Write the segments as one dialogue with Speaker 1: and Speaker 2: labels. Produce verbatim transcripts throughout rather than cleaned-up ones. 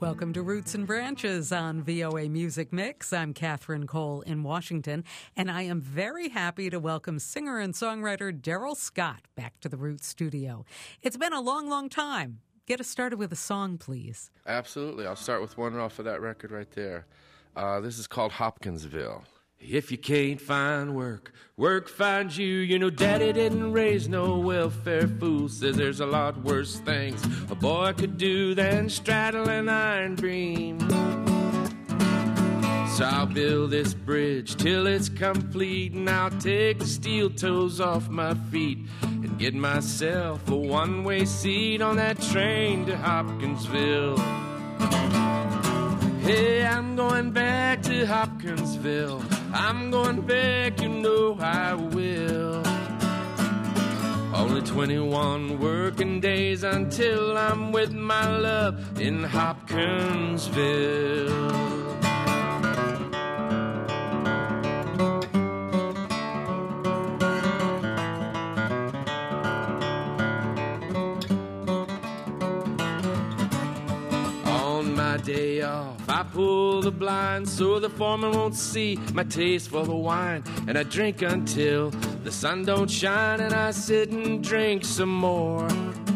Speaker 1: Welcome to Roots and Branches on V O A Music Mix. I'm Catherine Cole in Washington, and I am very happy to welcome singer and songwriter Darrell Scott back to the Roots studio. It's been a long, long time. Get us started with a song, please.
Speaker 2: Absolutely. I'll start with one off of that record right there. Uh, this is called Hopkinsville. If you can't find work, work finds you. You know, Daddy didn't raise no welfare fool. Says there's a lot worse things a boy could do than straddle an iron beam. So I'll build this bridge till it's complete, and I'll take the steel toes off my feet and get myself a one-way seat on that train to Hopkinsville. Hey, I'm going back to Hopkinsville. I'm going back, you know I will. Only twenty-one working days until I'm with my love in Hopkinsville. Day off, I pull the blinds so the foreman won't see my taste for the wine, and I drink until the sun don't shine, and I sit and drink some more.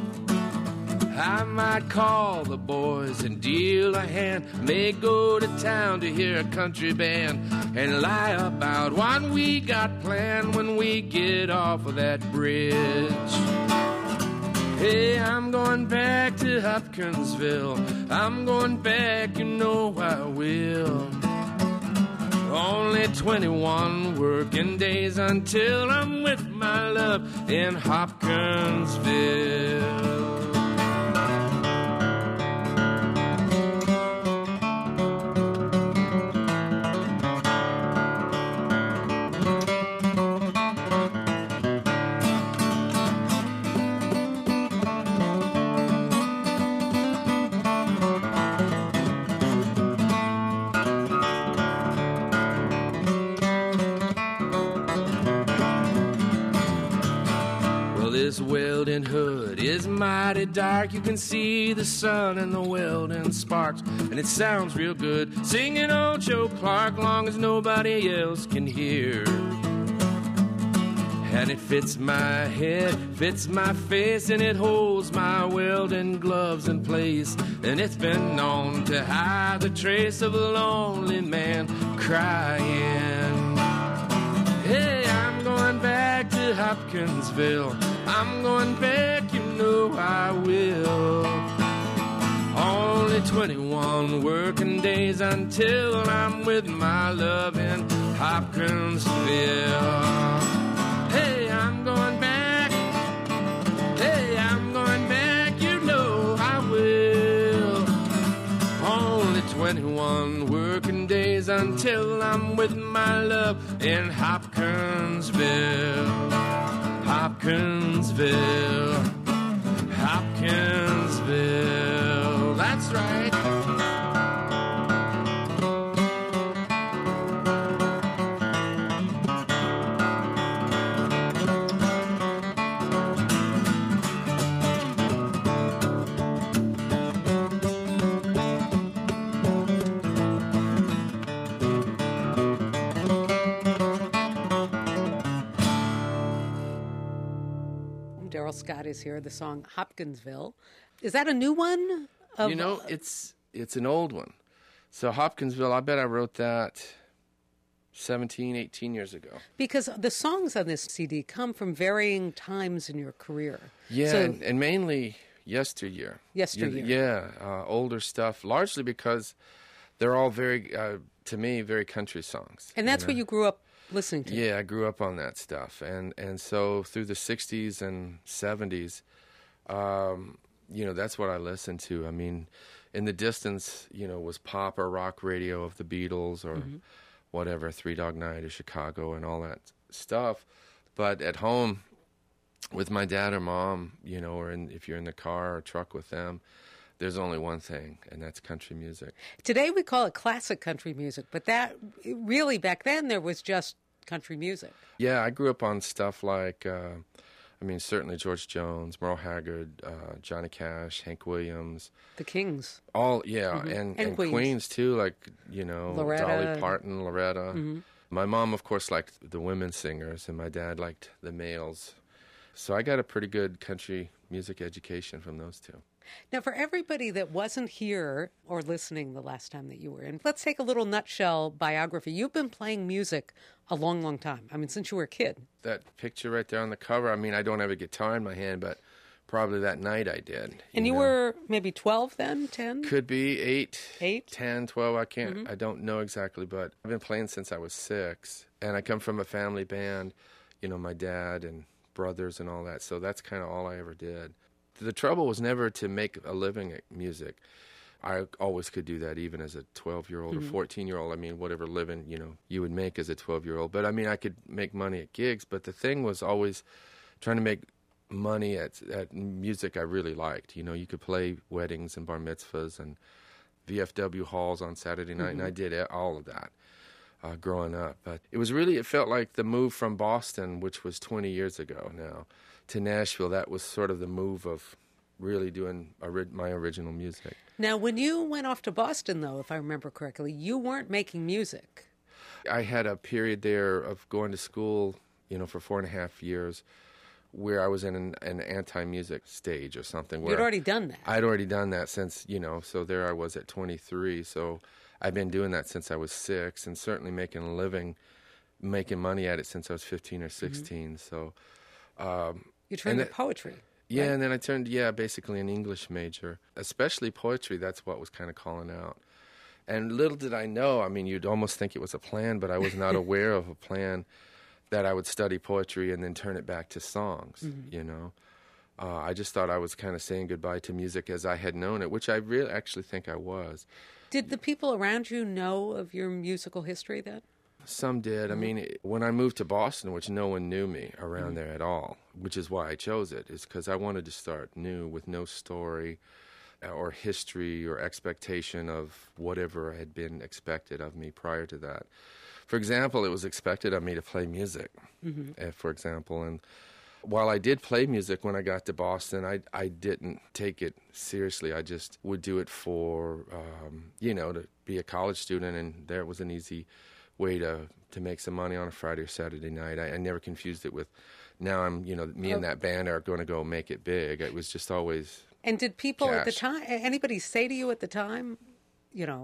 Speaker 2: I might call the boys and deal a hand, may go to town to hear a country band, and lie about what we got planned when we get off of that bridge. Hey, I'm going back to Hopkinsville. I'm going back, you know I will. Only twenty-one working days until I'm with my love in Hopkinsville. This welding hood is mighty dark. You can see the sun and the welding sparks, and it sounds real good singing old Joe Clark, long as nobody else can hear. And it fits my head, fits my face, and it holds my welding gloves in place. And it's been known to hide the trace of a lonely man crying. Hey, I'm going back to Hopkinsville. I'm going back, you know I will. Only twenty-one working days until I'm with my love in Hopkinsville. Hey, I'm going back. Hey, I'm going back, you know I will. Only twenty-one working days until I'm with my love in Hopkinsville. Hopkinsville, Hopkinsville, that's right.
Speaker 1: Darrell Scott is here, the song Hopkinsville. Is that a new one? Of,
Speaker 2: you know, it's it's an old one. So Hopkinsville, I bet I wrote that seventeen, eighteen years ago.
Speaker 1: Because the songs on this C D come from varying times in your career.
Speaker 2: Yeah,
Speaker 1: so,
Speaker 2: and, and mainly yesteryear.
Speaker 1: Yesteryear.
Speaker 2: Yeah, uh, older stuff, largely because they're all very, uh, to me, very country songs.
Speaker 1: And that's
Speaker 2: you know?
Speaker 1: what you grew up listening to.
Speaker 2: Yeah, I grew up on that stuff. And, and so through the sixties and seventies, um, you know, that's what I listened to. I mean, in the distance, you know, was pop or rock radio of the Beatles or mm-hmm. whatever, Three Dog Night of Chicago and all that stuff. But at home with my dad or mom, you know, or in, if you're in the car or truck with them, there's only one thing, and that's country music.
Speaker 1: Today we call it classic country music, but that really back then there was just country music.
Speaker 2: Yeah, I grew up on stuff like uh, I mean, certainly George Jones, Merle Haggard, uh, Johnny Cash, Hank Williams.
Speaker 1: The Kings.
Speaker 2: All, yeah,
Speaker 1: mm-hmm.
Speaker 2: and,
Speaker 1: and,
Speaker 2: and
Speaker 1: Queens.
Speaker 2: Queens, too, like, you know,
Speaker 1: Loretta.
Speaker 2: Dolly Parton, Loretta.
Speaker 1: Mm-hmm.
Speaker 2: My mom, of course, liked the women singers, and my dad liked the males. So I got a pretty good country music education from those two.
Speaker 1: Now, for everybody that wasn't here or listening the last time that you were in, let's take a little nutshell biography. You've been playing music a long, long time. I mean, since you were a kid.
Speaker 2: That picture right there on the cover, I mean, I don't have a guitar in my hand, but probably that night I did. You
Speaker 1: and you
Speaker 2: know?
Speaker 1: were maybe twelve then, ten?
Speaker 2: Could be eight,
Speaker 1: eight?
Speaker 2: ten, twelve. I can't,
Speaker 1: mm-hmm.
Speaker 2: I don't know exactly, but I've been playing since I was six. And I come from a family band, you know, my dad and brothers and all that. So that's kind of all I ever did. The trouble was never to make a living at music. I always could do that even as a twelve-year-old mm-hmm. or fourteen-year-old. I mean, whatever living, you know, you would make as a twelve-year-old. But, I mean, I could make money at gigs. But the thing was always trying to make money at, at music I really liked. You know, you could play weddings and bar mitzvahs and V F W halls on Saturday night, mm-hmm. and I did all of that uh, growing up. But it was really, it felt like the move from Boston, which was twenty years ago now, to Nashville. That was sort of the move of really doing ori- my original music.
Speaker 1: Now, when you went off to Boston, though, if I remember correctly, you weren't making music.
Speaker 2: I had a period there of going to school, you know, for four and a half years where I was in an, an anti-music stage or something. Where
Speaker 1: You'd already done that.
Speaker 2: I'd already done that since, you know, so there I was at twenty-three. So I've been doing that since I was six and certainly making a living, making money at it since I was fifteen or sixteen. Mm-hmm. So... Um,
Speaker 1: you turned to poetry.
Speaker 2: Yeah,
Speaker 1: right?
Speaker 2: And then I turned, yeah, basically an English major. Especially poetry, that's what was kind of calling out. And little did I know, I mean, you'd almost think it was a plan, but I was not aware of a plan that I would study poetry and then turn it back to songs, mm-hmm. you know. Uh, I just thought I was kind of saying goodbye to music as I had known it, which I really actually think I was.
Speaker 1: Did the people around you know of your musical history then?
Speaker 2: Some did. I mean, when I moved to Boston, which no one knew me around mm-hmm. there at all, which is why I chose it, is because I wanted to start new with no story or history or expectation of whatever had been expected of me prior to that. For example, it was expected of me to play music, mm-hmm. uh, for example. And while I did play music when I got to Boston, I, I didn't take it seriously. I just would do it for, um, you know, to be a college student, and there was an easy way to, to make some money on a Friday or Saturday night. I, I never confused it with, now I'm, you know, me and that band are going to go make it big. It was just always
Speaker 1: And did people
Speaker 2: cash.
Speaker 1: At the time, anybody say to you at the time, you know,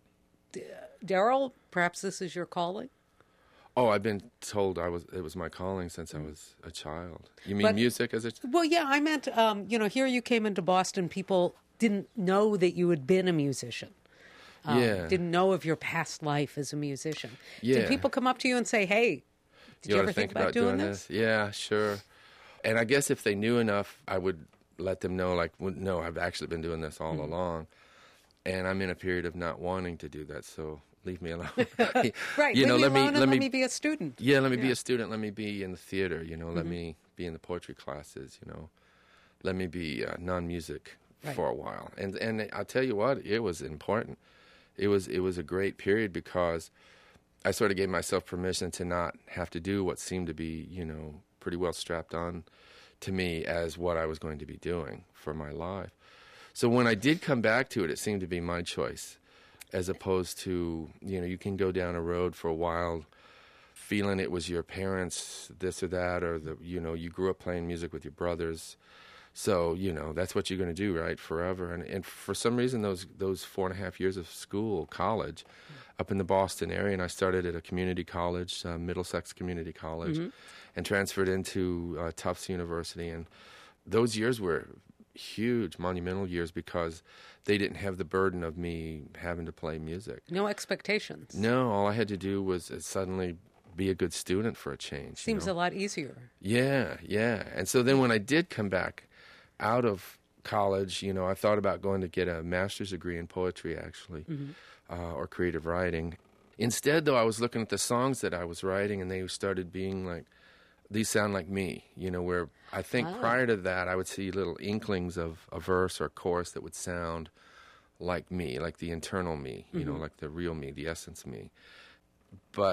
Speaker 1: Darryl, perhaps this is your calling?
Speaker 2: Oh, I've been told I was. It was my calling since I was a child. You mean
Speaker 1: but,
Speaker 2: music as a...
Speaker 1: Well, yeah, I meant, um, you know, here you came into Boston, people didn't know that you had been a musician. Um,
Speaker 2: yeah.
Speaker 1: Didn't know of your past life as a musician.
Speaker 2: Yeah.
Speaker 1: Did people come up to you and say, hey, did you, you ever think, think about, about doing, doing this?
Speaker 2: this? Yeah, sure. And I guess if they knew enough, I would let them know, like, well, no, I've actually been doing this all mm-hmm. along. And I'm in a period of not wanting to do that, so leave me alone.
Speaker 1: Right,
Speaker 2: you
Speaker 1: leave
Speaker 2: know,
Speaker 1: me
Speaker 2: let
Speaker 1: alone
Speaker 2: me,
Speaker 1: and
Speaker 2: let
Speaker 1: let
Speaker 2: me,
Speaker 1: me be a student.
Speaker 2: Yeah, let me
Speaker 1: yeah.
Speaker 2: be a student. Let me be in the theater, you know. Let mm-hmm. me be in the poetry classes, you know. Let me be uh, non-music right. for a while. And and I'll tell you what, it was important. It was it was a great period because I sort of gave myself permission to not have to do what seemed to be, you know, pretty well strapped on to me as what I was going to be doing for my life. So when I did come back to it, it seemed to be my choice, as opposed to, you know, you can go down a road for a while feeling it was your parents, this or that, or, the you know, you grew up playing music with your brothers. So, you know, that's what you're going to do, right, forever. And and for some reason, those those four and a half years of school, college, up in the Boston area, and I started at a community college, uh, Middlesex Community College, mm-hmm. and transferred into uh, Tufts University. And those years were huge, monumental years because they didn't have the burden of me having to play music.
Speaker 1: No expectations.
Speaker 2: No, all I had to do was uh, suddenly be a good student for a change.
Speaker 1: Seems
Speaker 2: you know?
Speaker 1: a lot easier.
Speaker 2: Yeah, yeah. And so then when I did come back out of college, you know, I thought about going to get a master's degree in poetry, actually, mm-hmm. uh, or creative writing. Instead, though, I was looking at the songs that I was writing, and they started being like, these sound like me, you know, where I think oh. prior to that, I would see little inklings of a verse or a chorus that would sound like me, like the internal me, you mm-hmm. know, like the real me, the essence me. But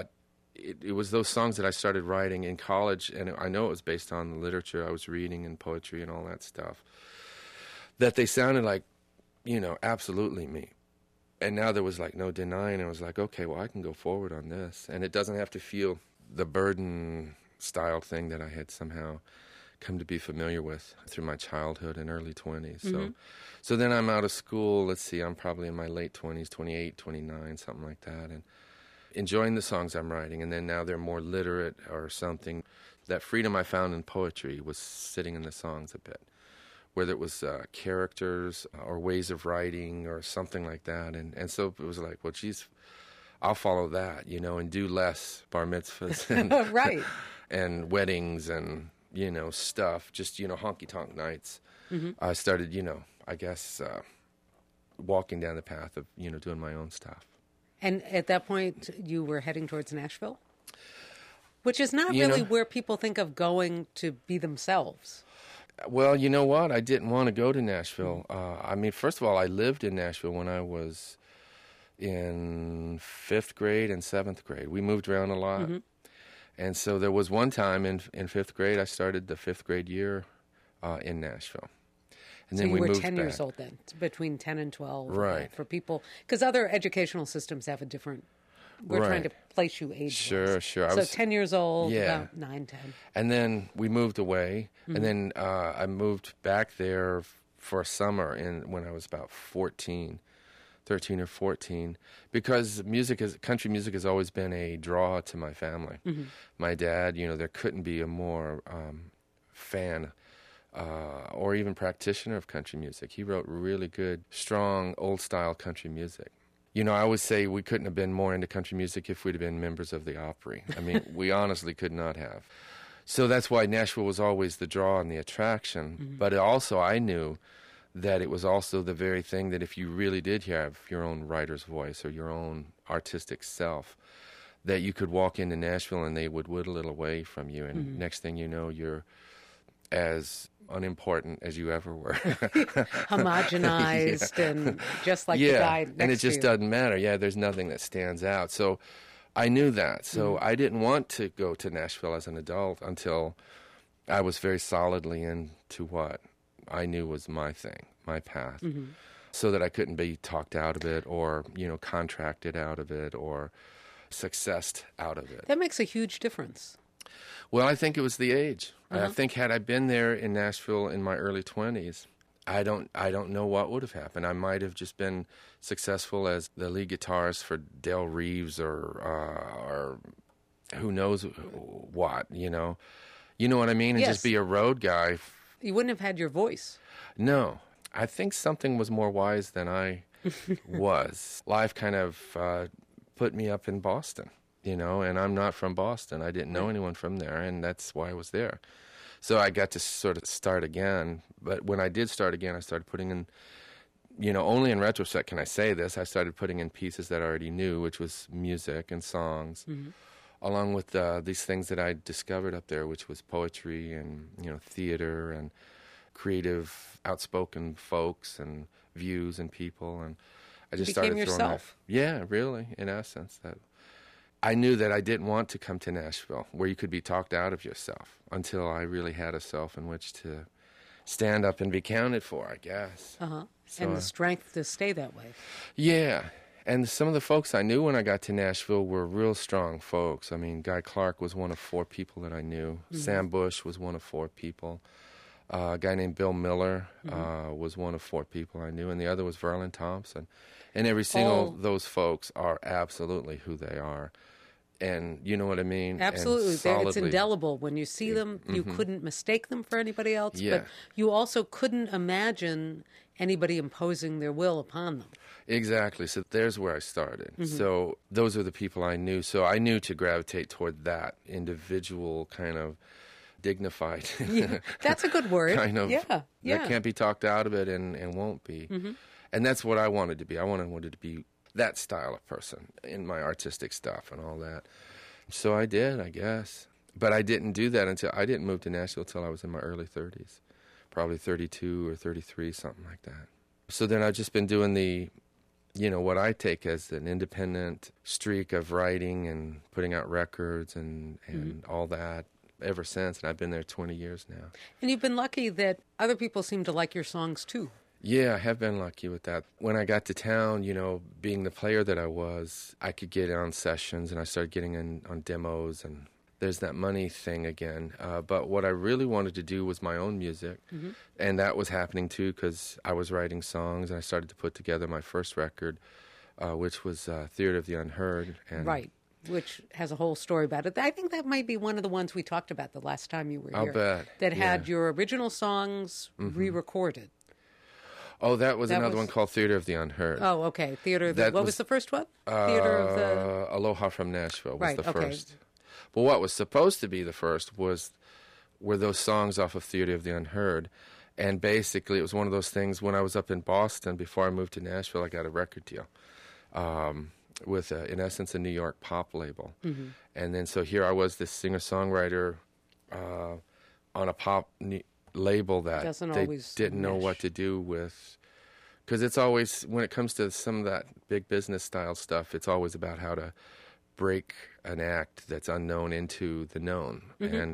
Speaker 2: it, it was those songs that I started writing in college, and I know it was based on the literature I was reading and poetry and all that stuff, that they sounded like, you know, absolutely me. And now there was like no denying. I was like, okay, well, I can go forward on this. And it doesn't have to feel the burden style thing that I had somehow come to be familiar with through my childhood and early twenties. Mm-hmm. So so then I'm out of school. Let's see, I'm probably in my late twenties, twenty-eight, twenty-nine, something like that, and enjoying the songs I'm writing. And then now they're more literate or something. That freedom I found in poetry was sitting in the songs a bit, whether it was uh, characters or ways of writing or something like that. And, and so it was like, well, geez, I'll follow that, you know, and do less bar mitzvahs and,
Speaker 1: right.
Speaker 2: and weddings and, you know, stuff, just, you know, honky-tonk nights. Mm-hmm. I started, you know, I guess uh, walking down the path of, you know, doing my own stuff.
Speaker 1: And at that point, you were heading towards Nashville? Which is not
Speaker 2: you
Speaker 1: really
Speaker 2: know,
Speaker 1: where people think of going to be themselves.
Speaker 2: Well, you know what? I didn't want to go to Nashville. Uh, I mean, first of all, I lived in Nashville when I was in fifth grade and seventh grade. We moved around a lot. Mm-hmm. And so there was one time in in fifth grade, I started the fifth grade year uh, in Nashville. And
Speaker 1: so
Speaker 2: then
Speaker 1: you
Speaker 2: we
Speaker 1: were
Speaker 2: moved
Speaker 1: ten
Speaker 2: back.
Speaker 1: years old then, between ten and twelve.
Speaker 2: Right.
Speaker 1: Uh, for people, because other educational systems have a different, we're
Speaker 2: right.
Speaker 1: trying to place you age-wise.
Speaker 2: Sure, sure. I
Speaker 1: so
Speaker 2: was,
Speaker 1: ten years old,
Speaker 2: yeah.
Speaker 1: about nine, ten.
Speaker 2: And then we moved away, mm-hmm. and then uh, I moved back there f- for a summer in, when I was about fourteen. thirteen or fourteen, because music is country music has always been a draw to my family. Mm-hmm. My dad, you know, there couldn't be a more um, fan uh, or even practitioner of country music. He wrote really good, strong, old-style country music. You know, I always say we couldn't have been more into country music if we'd have been members of the Opry. I mean, we honestly could not have. So that's why Nashville was always the draw and the attraction. Mm-hmm. But it also, I knew that it was also the very thing that if you really did have your own writer's voice or your own artistic self, that you could walk into Nashville and they would whittle it away from you. And mm-hmm. next thing you know, you're as unimportant as you ever were.
Speaker 1: Homogenized yeah. and just like
Speaker 2: yeah.
Speaker 1: the guy next
Speaker 2: and it just
Speaker 1: to you.
Speaker 2: doesn't matter. Yeah, there's nothing that stands out. So I knew that. So mm-hmm. I didn't want to go to Nashville as an adult until I was very solidly into what I knew was my thing, my path, mm-hmm. so that I couldn't be talked out of it or, you know, contracted out of it or successed out of it.
Speaker 1: That makes a huge difference.
Speaker 2: Well, I think it was the age.
Speaker 1: Uh-huh.
Speaker 2: I think had I been there in Nashville in my early twenties, I don't I don't know what would have happened. I might have just been successful as the lead guitarist for Del Reeves or uh, or who knows what, you know. You know what I mean? And
Speaker 1: yes.
Speaker 2: just be a road guy.
Speaker 1: You wouldn't have had your voice.
Speaker 2: No. I think something was more wise than I was. Life kind of uh, put me up in Boston, you know, and I'm not from Boston. I didn't know
Speaker 1: right.
Speaker 2: anyone from there, and that's why I was there. So I got to sort of start again. But when I did start again, I started putting in, you know, only in retrospect can I say this, I started putting in pieces that I already knew, which was music and songs. Mm-hmm. Along with uh, these things that I discovered up there, which was poetry and, you know, theater and creative, outspoken folks and views and people. And I just
Speaker 1: you
Speaker 2: started
Speaker 1: became
Speaker 2: throwing
Speaker 1: yourself.
Speaker 2: That, yeah, really, in essence. That I knew that I didn't want to come to Nashville, where you could be talked out of yourself, until I really had a self in which to stand up and be counted for, I guess.
Speaker 1: Uh-huh.
Speaker 2: So,
Speaker 1: and the strength to stay that way.
Speaker 2: Yeah. And some of the folks I knew when I got to Nashville were real strong folks. I mean, Guy Clark was one of four people that I knew. Mm-hmm. Sam Bush was one of four people. Uh, a guy named Bill Miller mm-hmm. uh, was one of four people I knew. And the other was Verlin Thompson. And every single
Speaker 1: oh.
Speaker 2: those folks are absolutely who they are. And you know what I mean?
Speaker 1: Absolutely.
Speaker 2: Solidly,
Speaker 1: it's indelible. When you see them, you
Speaker 2: mm-hmm.
Speaker 1: couldn't mistake them for anybody else.
Speaker 2: Yeah.
Speaker 1: But you also couldn't imagine anybody imposing their will upon them.
Speaker 2: Exactly. So there's where I started. Mm-hmm. So those are the people I knew. So I knew to gravitate toward that individual kind of dignified.
Speaker 1: Yeah, that's a good word.
Speaker 2: kind of.
Speaker 1: Yeah. Yeah.
Speaker 2: That can't be talked out of it and, and won't be. Mm-hmm. And that's what I wanted to be. I wanted, wanted to be that style of person in my artistic stuff and all that. So I did, I guess. But I didn't do that until I didn't move to Nashville until I was in my early thirties. Probably thirty-two or thirty-three, something like that. So then I've just been doing the you know, what I take as an independent streak of writing and putting out records and, and mm-hmm. all that ever since. And I've been there twenty years now.
Speaker 1: And you've been lucky that other people seem to like your songs, too.
Speaker 2: Yeah, I have been lucky with that. When I got to town, you know, being the player that I was, I could get on sessions, and I started getting in on demos, and there's that money thing again. Uh, but what I really wanted to do was my own music, mm-hmm. and that was happening, too, because I was writing songs, and I started to put together my first record, uh, which was uh, Theater of the Unheard. And
Speaker 1: right, which has a whole story about it. I think that might be one of the ones we talked about the last time you were
Speaker 2: I'll
Speaker 1: here.
Speaker 2: I'll bet.
Speaker 1: That
Speaker 2: yeah.
Speaker 1: had your original songs mm-hmm. re-recorded.
Speaker 2: Oh, that was that another
Speaker 1: was...
Speaker 2: one called Theater of the Unheard.
Speaker 1: Oh, okay. Theater of the... That what was, was the first one?
Speaker 2: Uh,
Speaker 1: Theater of the...
Speaker 2: Aloha from Nashville was
Speaker 1: right,
Speaker 2: the
Speaker 1: okay.
Speaker 2: first. But what was supposed to be the first was were those songs off of Theater of the Unheard. And basically, it was one of those things when I was up in Boston, before I moved to Nashville, I got a record deal um, with, a, in essence, a New York pop label. Mm-hmm. And then so here I was, this singer-songwriter uh, on a pop... Ne- label that
Speaker 1: Doesn't
Speaker 2: they
Speaker 1: always
Speaker 2: didn't know
Speaker 1: mesh.
Speaker 2: what to do with, because it's always, when it comes to some of that big business style stuff, it's always about how to break an act that's unknown into the known. Mm-hmm. And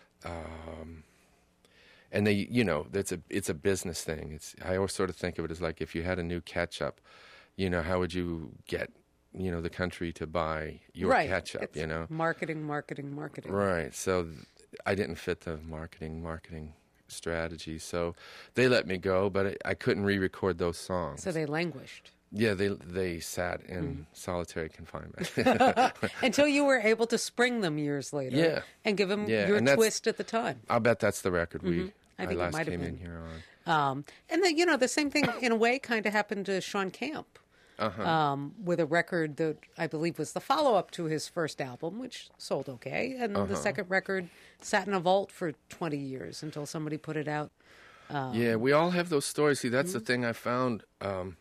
Speaker 2: um, and they, you know, that's a it's a business thing. It's I always sort of think of it as like if you had a new ketchup, you know, how would you get, you know, the country to buy your
Speaker 1: right.
Speaker 2: ketchup?
Speaker 1: It's
Speaker 2: you know,
Speaker 1: marketing, marketing, marketing.
Speaker 2: Right. So th- I didn't fit the marketing, marketing. strategy, so they let me go, but I, I couldn't re-record those songs.
Speaker 1: So they languished.
Speaker 2: Yeah, they they sat in mm. solitary confinement
Speaker 1: until you were able to spring them years later.
Speaker 2: Yeah,
Speaker 1: and give them
Speaker 2: yeah.
Speaker 1: your
Speaker 2: and
Speaker 1: twist at the time.
Speaker 2: I'll bet that's the record we
Speaker 1: mm-hmm. I, think
Speaker 2: I last
Speaker 1: it might
Speaker 2: came
Speaker 1: have
Speaker 2: in
Speaker 1: been.
Speaker 2: here on.
Speaker 1: Um, and then you know the same thing in a way kind of happened to Sean Camp. Uh-huh. Um, with a record that I believe was the follow-up to his first album, which sold okay, and uh-huh. the second record sat in a vault for twenty years until somebody put it out. Um,
Speaker 2: yeah, we all have those stories. See, that's mm-hmm. the thing I found. Um,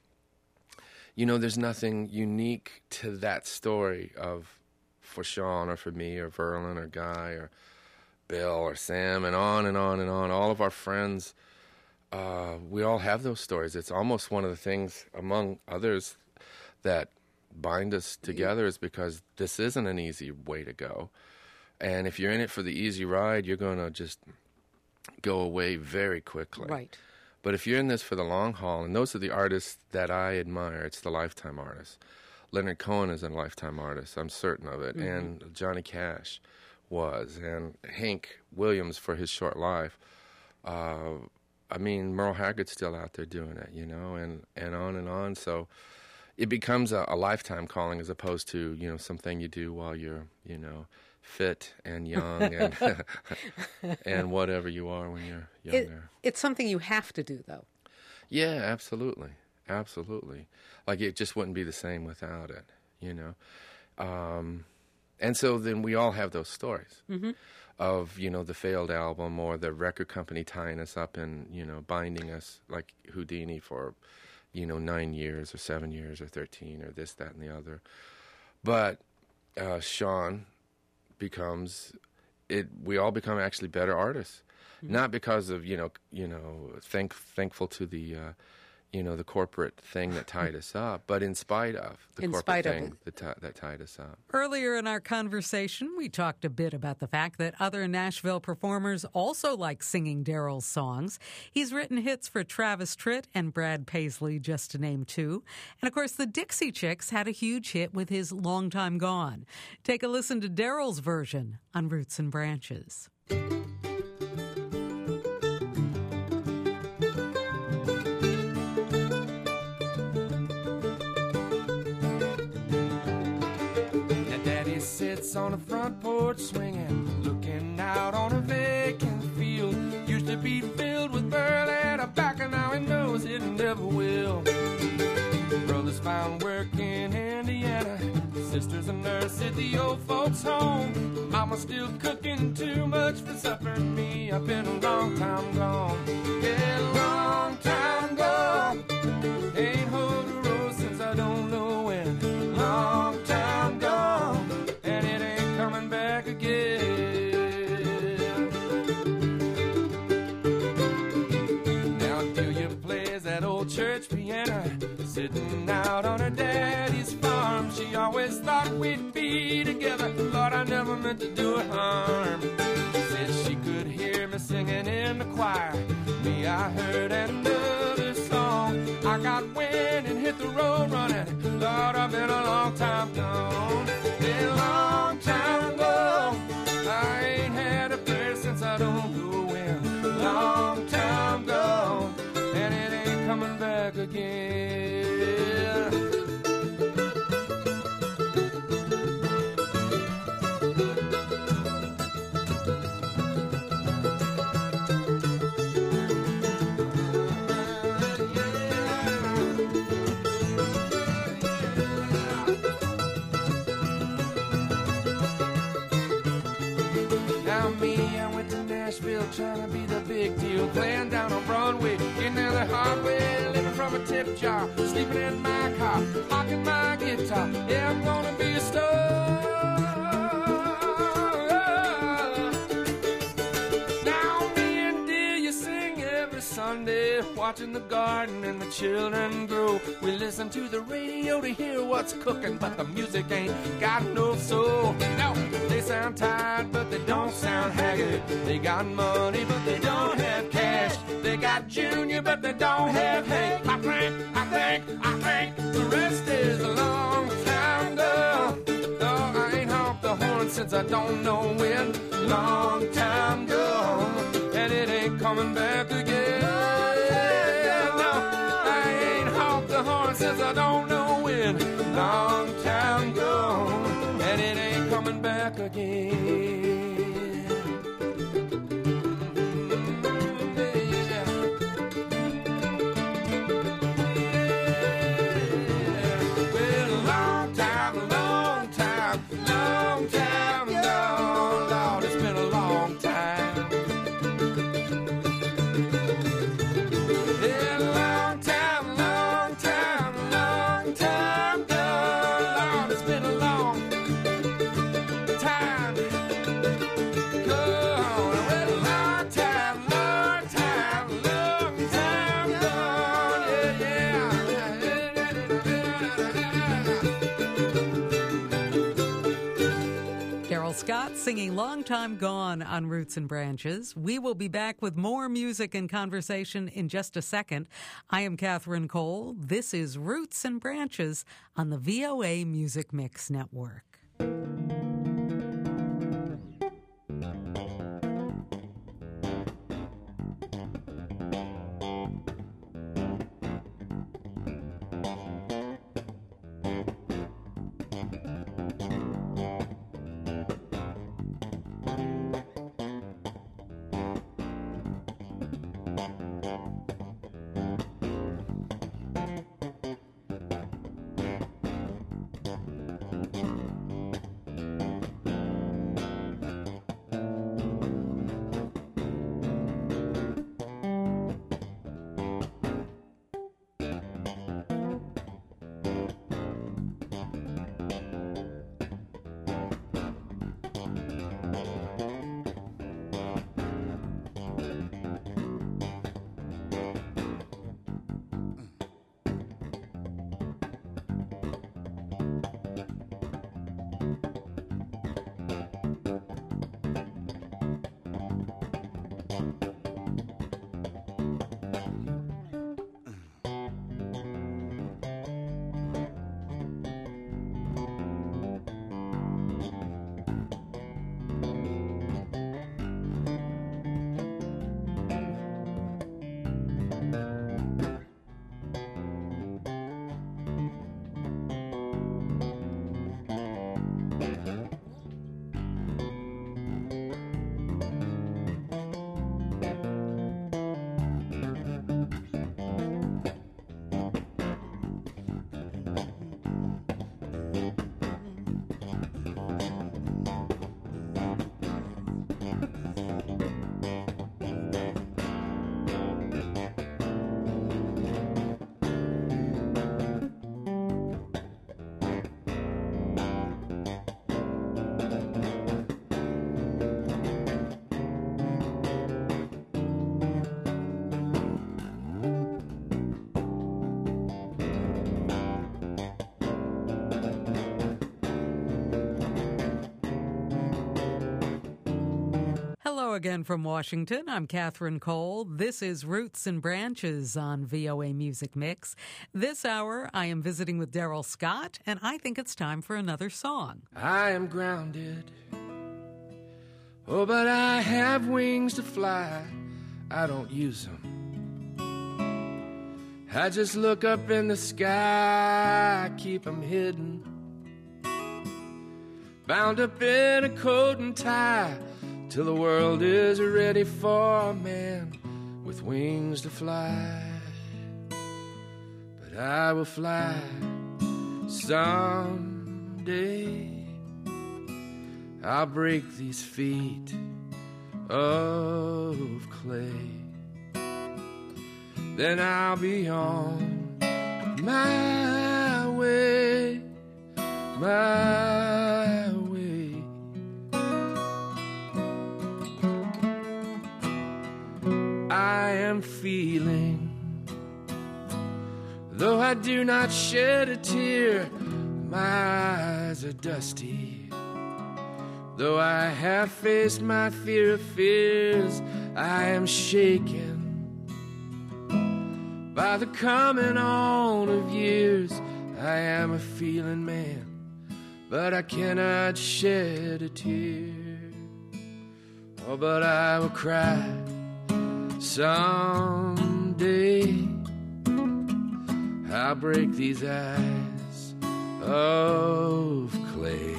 Speaker 2: you know, there's nothing unique to that story of for Sean or for me or Verlin or Guy or Bill or Sam and on and on and on. All of our friends, uh, we all have those stories. It's almost one of the things, among others, that bind us together is because this isn't an easy way to go. And if you're in it for the easy ride, you're going to just go away very quickly.
Speaker 1: Right.
Speaker 2: But if you're in this for the long haul, and those are the artists that I admire, it's the lifetime artists. Leonard Cohen is a lifetime artist, I'm certain of it, mm-hmm. and Johnny Cash was, and Hank Williams for his short life. Uh, I mean, Merle Haggard's still out there doing it, you know, and, and on and on. So it becomes a, a lifetime calling as opposed to, you know, something you do while you're, you know, fit and young and and whatever you are when you're younger.
Speaker 1: It, it's something you have to do, though.
Speaker 2: Yeah, absolutely. Absolutely. Like, it just wouldn't be the same without it, you know. Um, and so then we all have those stories mm-hmm. of, you know, the failed album or the record company tying us up and, you know, binding us like Houdini for, you know, nine years or seven years or thirteen or this, that, and the other. But uh, Sean becomes, it. we all become actually better artists. Mm-hmm. Not because of, you know, you know, thank, thankful to the, uh, you know, the corporate thing that tied us up, but in spite of the
Speaker 1: in
Speaker 2: corporate
Speaker 1: spite
Speaker 2: thing
Speaker 1: of
Speaker 2: that, t- that tied us up.
Speaker 1: Earlier in our conversation, we talked a bit about the fact that other Nashville performers also like singing Daryl's songs. He's written hits for Travis Tritt and Brad Paisley, just to name two. And, of course, the Dixie Chicks had a huge hit with his Long Time Gone. Take a listen to Daryl's version on Roots and Branches.
Speaker 2: Sits on the front porch swinging, looking out on a vacant field. Used to be filled with burl and tobacco, now he knows it never will. Brothers found work in Indiana, sister's a nurse at the old folks' home. Mama's still cooking too much for supper, me, I've been a long time gone. Yeah, long time gone. Ain't hold a rose since I don't know when. Long time gone. Back again. Now Delia plays that old church piano, sitting out on her together. Lord, I never meant to do her harm. She said she could hear me singing in the choir. Me, I heard another song. I got wind and hit the road running. Lord, I've been a long time gone. Been a long time gone. I ain't had a prayer since I don't know when. Long time gone, and it ain't coming back again. Trying to be the big deal, playing down on Broadway, getting there the hard way, living from a tip jar, sleeping in my car, locking my guitar. Yeah, I'm gonna be a star. Now me and Delia sing every Sunday, watching the garden and the children grow. We listen to the radio to hear what's cooking, but the music ain't got no soul. No, they sound tired, but they don't sound haggard. They got money, but they don't have cash. They got Junior, but they don't have Hank. I think, I think, I think the rest is a long time gone. No, I ain't honked the horn since I don't know when. Long time gone, and it ain't coming back again. No, I ain't honked the horn since I don't know when. Long time gone, and it ain't coming back again.
Speaker 1: Scott singing Long Time Gone on Roots and Branches. We will be back with more music and conversation in just a second. I am Catherine Cole. This is Roots and Branches on the V O A Music Mix Network. Hello again from Washington. I'm Catherine Cole. This is Roots and Branches on V O A Music Mix. This hour, I am visiting with Darrell Scott, and I think it's time for another song.
Speaker 2: I am grounded. Oh, but I have wings to fly. I don't use them. I just look up in the sky, keep them hidden. Bound up in a coat and tie, till the world is ready for a man with wings to fly. But I will fly someday. I'll break these feet of clay. Then I'll be on my way, my way. I am feeling, though I do not shed a tear, my eyes are dusty. Though I have faced my fear of fears, I am shaken by the coming on of years. I am a feeling man, but I cannot shed a tear. Oh, but I will cry someday. I'll break these eyes of clay.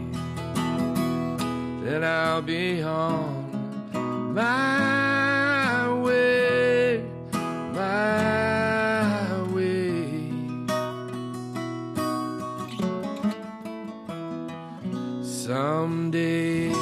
Speaker 2: Then I'll be on my way, my way. Someday.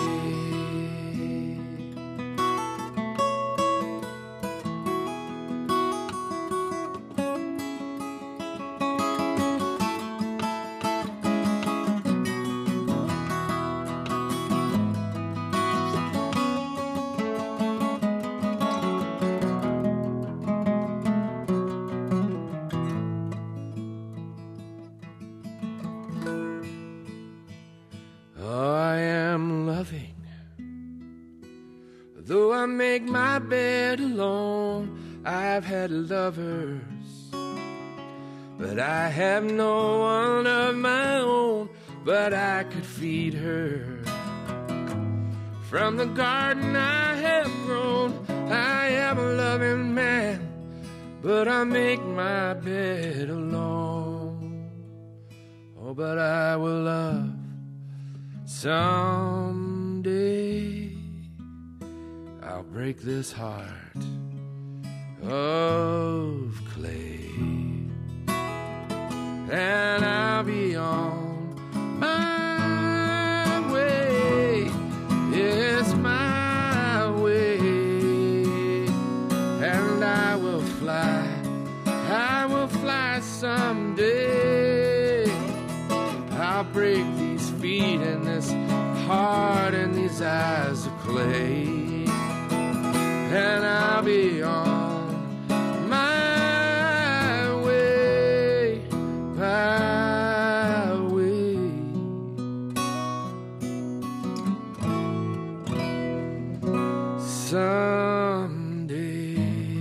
Speaker 2: Though I make my bed alone, I've had lovers, but I have no one of my own. But I could feed her from the garden I have grown. I am a loving man, but I make my bed alone. Oh, but I will love someday. I'll break this heart of clay, and I'll be on my way. Yes, my way. And I will fly, I will fly someday. I'll break these feet and this heart and these eyes of clay. And I'll be on my way, my way. Someday,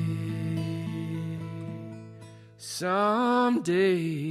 Speaker 2: someday.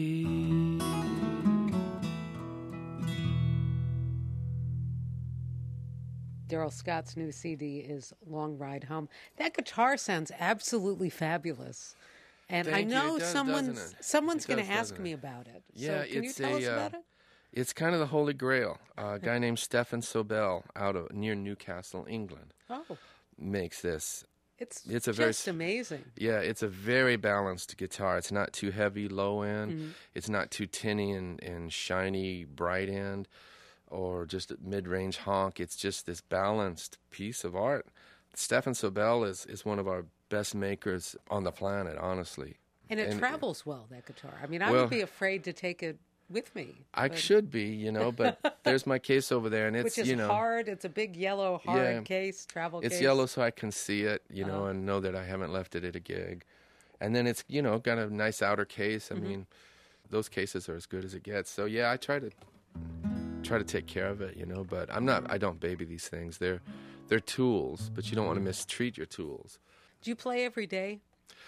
Speaker 1: Darrell Scott's new C D is Long Ride Home. That guitar sounds absolutely fabulous. And
Speaker 2: Thank
Speaker 1: I know
Speaker 2: you. It does,
Speaker 1: someone's
Speaker 2: doesn't it?
Speaker 1: some's
Speaker 2: It
Speaker 1: going to
Speaker 2: does,
Speaker 1: ask
Speaker 2: doesn't
Speaker 1: me
Speaker 2: it?
Speaker 1: about it.
Speaker 2: Yeah,
Speaker 1: so can
Speaker 2: it's
Speaker 1: you tell
Speaker 2: a,
Speaker 1: us
Speaker 2: uh,
Speaker 1: about it?
Speaker 2: It's kind of the Holy Grail. Uh, a guy named Stefan Sobel out of near Newcastle, England,
Speaker 1: Oh,
Speaker 2: makes this.
Speaker 1: it's,
Speaker 2: It's a
Speaker 1: just
Speaker 2: very-
Speaker 1: amazing.
Speaker 2: Yeah, it's a very balanced guitar. It's not too heavy low end.
Speaker 1: Mm-hmm.
Speaker 2: It's not too tinny and, and shiny bright end or just a mid-range honk. It's just this balanced piece of art. Stefan Sobel is, is one of our best makers on the planet, honestly.
Speaker 1: And it
Speaker 2: And-
Speaker 1: travels well, that guitar. I mean, I
Speaker 2: Well-
Speaker 1: would be afraid to take it with me.
Speaker 2: I
Speaker 1: but-
Speaker 2: should be, you know, but there's my case over there, and it's,
Speaker 1: Which is
Speaker 2: you know,
Speaker 1: hard. It's a big yellow hard
Speaker 2: Yeah.
Speaker 1: case, travel
Speaker 2: it's
Speaker 1: case.
Speaker 2: yellow so I can see it, you know,
Speaker 1: Oh.
Speaker 2: and know that I haven't left it at a gig. And then it's, you know, got a nice outer case. I
Speaker 1: Mm-hmm.
Speaker 2: mean, those cases are as good as it gets. So yeah, I try to try to take care of it, you know, but I'm not I don't baby these things. They're they're tools, but you don't want to mistreat your tools.
Speaker 1: Do you play every day?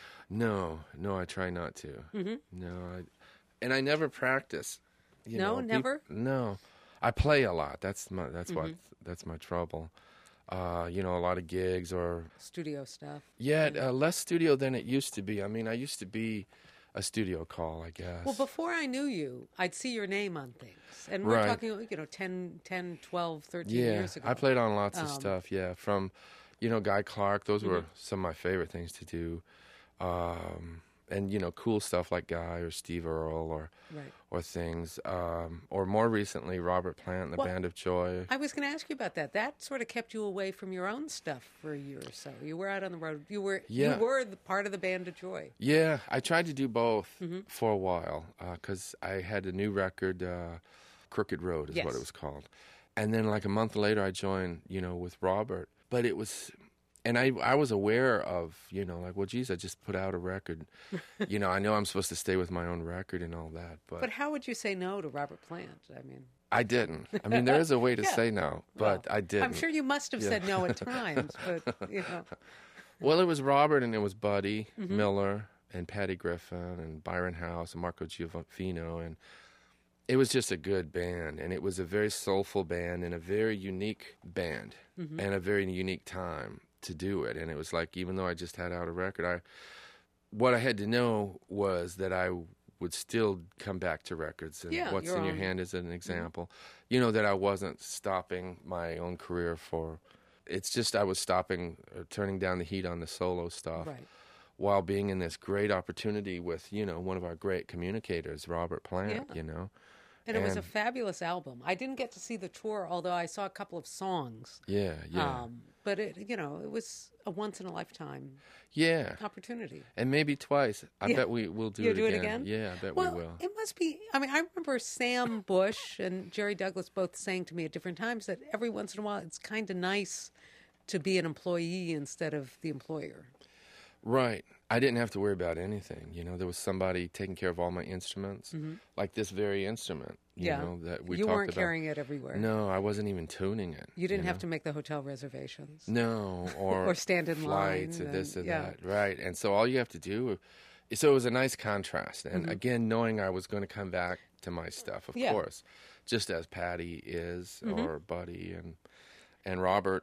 Speaker 2: No, no, I try not to.
Speaker 1: Mm-hmm.
Speaker 2: No, I, and I never practice. You
Speaker 1: no,
Speaker 2: know,
Speaker 1: never.
Speaker 2: Peop- no, I play a lot. That's my that's
Speaker 1: Mm-hmm.
Speaker 2: what that's my trouble. Uh, you know, a lot of gigs or
Speaker 1: Studio stuff.
Speaker 2: yeah, uh, less studio than it used to be. I mean, I used to be a studio call, I guess.
Speaker 1: Well, before I knew you, I'd see your name on things. And we're
Speaker 2: Right.
Speaker 1: talking, you know, ten, ten, twelve, thirteen
Speaker 2: yeah,
Speaker 1: years ago.
Speaker 2: I played on lots of
Speaker 1: Um,
Speaker 2: stuff. Yeah, from you know Guy Clark. Those were
Speaker 1: Mm-hmm.
Speaker 2: some of my favorite things to do. Um, and you know, cool stuff like Guy or Steve Earle or
Speaker 1: Right.
Speaker 2: or things. Um, or more recently, Robert Plant and the
Speaker 1: Well,
Speaker 2: Band of Joy.
Speaker 1: I was going to ask you about that. That sort of kept you away from your own stuff for a year or so. You were out on the road. You were
Speaker 2: Yeah.
Speaker 1: you were the part of the Band of Joy.
Speaker 2: Yeah, I tried to do both
Speaker 1: Mm-hmm.
Speaker 2: for a while because I had a new record, uh, Crooked Road is
Speaker 1: Yes.
Speaker 2: what it was called. And then like a month later, I joined, you know, with Robert. But it was, and I I was aware of, you know, like, well, geez, I just put out a record. you know, I know I'm supposed to stay with my own record and all that. But,
Speaker 1: But how would you say no to Robert Plant? I mean,
Speaker 2: I didn't. I mean, there is a way to
Speaker 1: Yeah.
Speaker 2: say no, but
Speaker 1: well,
Speaker 2: I didn't.
Speaker 1: I'm sure you must have
Speaker 2: Yeah.
Speaker 1: said no at times, but, you know.
Speaker 2: Well, it was Robert and it was Buddy
Speaker 1: Mm-hmm.
Speaker 2: Miller and Patty Griffin and Byron House and Marco Giovannino, and it was just a good band, and it was a very soulful band and a very unique band
Speaker 1: Mm-hmm.
Speaker 2: and a very unique time to do it. And it was like, even though I just had out a record, I what I had to know was that I would still come back to records, and
Speaker 1: Yeah,
Speaker 2: What's
Speaker 1: your
Speaker 2: in Your
Speaker 1: own.
Speaker 2: Hand is an example. You know, that I wasn't stopping my own career for. It's just I was stopping, or turning down the heat on the solo stuff
Speaker 1: Right.
Speaker 2: while being in this great opportunity with, you know, one of our great communicators, Robert Plant,
Speaker 1: Yeah.
Speaker 2: you know.
Speaker 1: And it was a
Speaker 2: And-
Speaker 1: fabulous album. I didn't get to see the tour, although I saw a couple of songs.
Speaker 2: Yeah, yeah.
Speaker 1: Um, but, it, you know, it was a once-in-a-lifetime
Speaker 2: yeah.
Speaker 1: opportunity.
Speaker 2: And maybe twice. I
Speaker 1: Yeah.
Speaker 2: bet we will do
Speaker 1: You'll
Speaker 2: it
Speaker 1: do it
Speaker 2: again.
Speaker 1: again?
Speaker 2: Yeah, I bet
Speaker 1: Well,
Speaker 2: we will.
Speaker 1: it must be. I mean, I remember Sam Bush and Jerry Douglas both saying to me at different times that every once in a while it's kind of nice to be an employee instead of the employer.
Speaker 2: Right. I didn't have to worry about anything. You know, there was somebody taking care of all my instruments, like this very instrument, you
Speaker 1: Mm-hmm. yeah.
Speaker 2: know, that we
Speaker 1: you
Speaker 2: talked
Speaker 1: weren't
Speaker 2: about.
Speaker 1: carrying it everywhere.
Speaker 2: No, I wasn't even tuning it.
Speaker 1: You didn't
Speaker 2: know?
Speaker 1: have to make the hotel reservations.
Speaker 2: No, or
Speaker 1: Or stand in
Speaker 2: flights
Speaker 1: line
Speaker 2: or this or
Speaker 1: and- yeah.
Speaker 2: that, right? And so all you have to do, so it was a nice contrast. And
Speaker 1: Mm-hmm.
Speaker 2: again, knowing I was going to come back to my stuff, of
Speaker 1: Yeah.
Speaker 2: course, just as Patty is,
Speaker 1: Mm-hmm.
Speaker 2: or Buddy and and Robert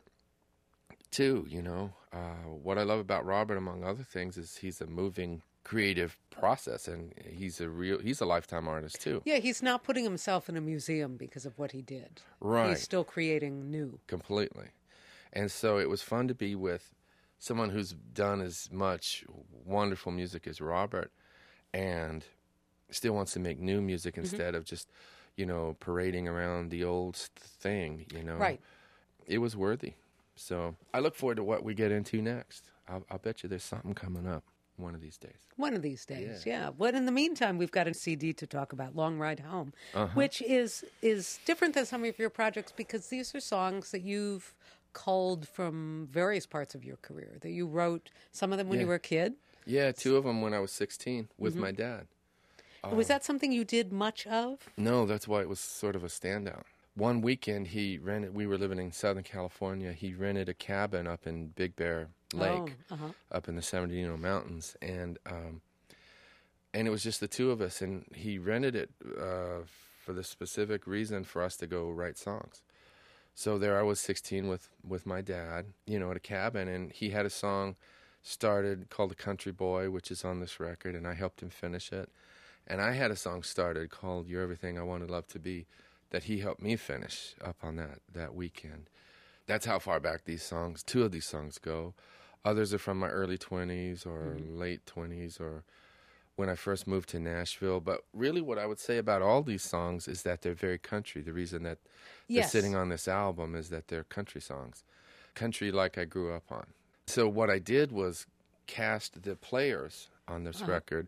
Speaker 2: too. You know, uh, what I love about Robert, among other things, is he's a moving creative process, and he's a real he's a lifetime artist too.
Speaker 1: Yeah, he's not putting himself in a museum because of what he did.
Speaker 2: Right.
Speaker 1: He's still creating new.
Speaker 2: Completely. And so it was fun to be with someone who's done as much wonderful music as Robert and still wants to make new music
Speaker 1: Mm-hmm.
Speaker 2: instead of just, you know, parading around the old st- thing, you know.
Speaker 1: Right.
Speaker 2: It was worthy. So I look forward to what we get into next. I'll, I'll bet you there's something coming up one of these days.
Speaker 1: One of these days, yeah. But in the meantime, we've got a C D to talk about, Long Ride Home,
Speaker 2: Uh-huh.
Speaker 1: which is is different than some of your projects because these are songs that you've culled from various parts of your career, that you wrote, some of them when you
Speaker 2: Yeah.
Speaker 1: were a kid.
Speaker 2: Yeah, two of them when I was sixteen with
Speaker 1: Mm-hmm.
Speaker 2: my dad.
Speaker 1: Was that something you did much of?
Speaker 2: No, that's why it was sort of a standout. One weekend, he rented. We were living in Southern California. He rented a cabin up in Big Bear Lake,
Speaker 1: Oh, uh-huh.
Speaker 2: up in the San Bernardino Mountains, and um, and it was just the two of us. And he rented it uh, for the specific reason for us to go write songs. So there I was, sixteen, with with my dad, you know, at a cabin, and he had a song started called "The Country Boy," which is on this record, and I helped him finish it. And I had a song started called "You're Everything I Wanted Love to Be" that he helped me finish up on that, that weekend. That's how far back these songs, two of these songs go. Others are from my early twenties or
Speaker 1: Mm-hmm.
Speaker 2: late twenties or when I first moved to Nashville. But really what I would say about all these songs is that they're very country. The reason that
Speaker 1: Yes.
Speaker 2: they're sitting on this album is that they're country songs. Country like I grew up on. So what I did was cast the players on this
Speaker 1: Uh-huh.
Speaker 2: record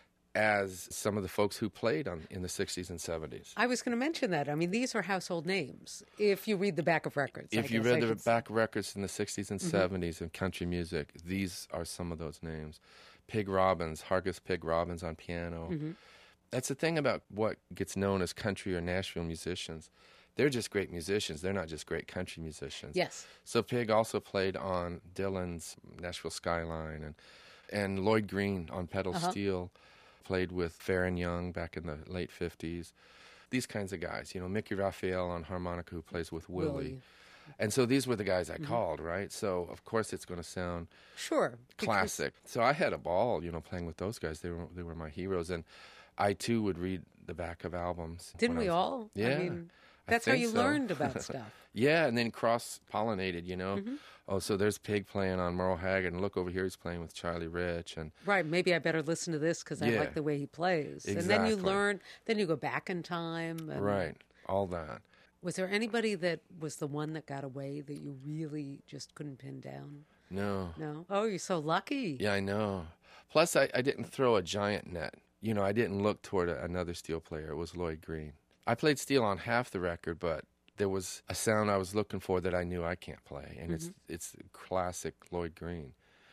Speaker 2: as some of the folks who played on in the sixties and seventies.
Speaker 1: I was going to mention that. I mean, these are household names if you read the back of records. I
Speaker 2: If you
Speaker 1: guess I
Speaker 2: read the
Speaker 1: should say.
Speaker 2: back records in the sixties and seventies in country music, these are some of those names. Pig Robbins, Hargus Pig Robbins on piano.
Speaker 1: Mm-hmm.
Speaker 2: That's the thing about what gets known as country or Nashville musicians. they're just great musicians. They're not just great country musicians.
Speaker 1: Yes.
Speaker 2: So Pig also played on Dylan's Nashville Skyline, and and Lloyd Green on pedal
Speaker 1: Uh-huh.
Speaker 2: steel, played with Farron Young back in the late fifties. These kinds of guys, you know, Mickey Raphael on harmonica, who plays with Willie.
Speaker 1: Willie.
Speaker 2: And so these were the guys I called, right? So, of course, it's going to sound
Speaker 1: Sure. because-
Speaker 2: classic. So I had a ball, you know, playing with those guys. They were they were my heroes. And I, too, would read the back of albums.
Speaker 1: Didn't
Speaker 2: when
Speaker 1: we
Speaker 2: I was-
Speaker 1: all?
Speaker 2: Yeah.
Speaker 1: I mean,
Speaker 2: I
Speaker 1: that's how
Speaker 2: think
Speaker 1: you
Speaker 2: so.
Speaker 1: learned about stuff.
Speaker 2: Yeah, and then cross-pollinated, you know.
Speaker 1: Mm-hmm.
Speaker 2: Oh, so there's Pig playing on Merle Haggard, and look over here, he's playing with Charlie Rich. And
Speaker 1: Right. Maybe I better listen to this because I
Speaker 2: Yeah.
Speaker 1: like the way he plays. And then you
Speaker 2: Exactly.
Speaker 1: learn, then you go back in time. And
Speaker 2: right, all that.
Speaker 1: Was there anybody that was the one that got away that you really just couldn't pin down?
Speaker 2: No.
Speaker 1: No? Oh, you're so lucky.
Speaker 2: Yeah, I know. Plus, I, I didn't throw a giant net. You know, I didn't look toward a, another steel player. It was Lloyd Green. I played steel on half the record, but there was a sound I was looking for that I knew I can't play, and it's it's classic Lloyd Green.